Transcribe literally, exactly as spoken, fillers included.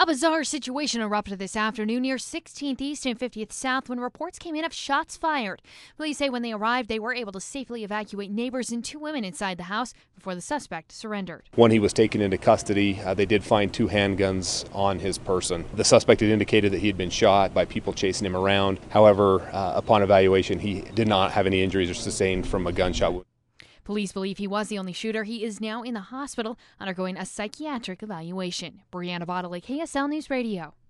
A bizarre situation erupted this afternoon near sixteenth East and fiftieth South when reports came in of shots fired. Police say when they arrived, they were able to safely evacuate neighbors and two women inside the house before the suspect surrendered. When he was taken into custody, uh, they did find two handguns on his person. The suspect had indicated that he had been shot by people chasing him around. However, uh, upon evaluation, he did not have any injuries or sustained from a gunshot wound. Police believe he was the only shooter. He is now in the hospital undergoing a psychiatric evaluation. Brianna Bodley, K S L News Radio.